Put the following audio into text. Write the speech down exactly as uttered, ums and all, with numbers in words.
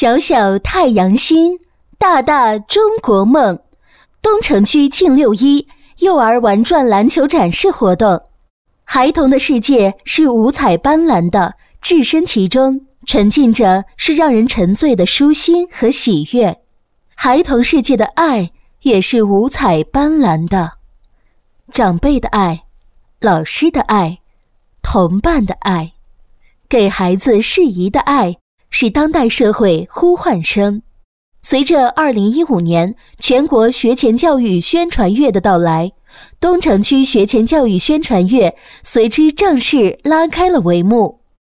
小小太阳星，大大中国梦。东城区庆六一幼儿玩转篮球展示活动。孩童的世界是五彩斑斓的，置身其中，沉浸着是让人沉醉的舒心和喜悦。孩童世界的爱也是五彩斑斓的，长辈的爱，老师的爱，同伴的爱，给孩子适宜的爱是当代社会呼唤声。随着二零一五年全国学前教育宣传月的到来，东城区学前教育宣传月随之正式拉开了帷幕。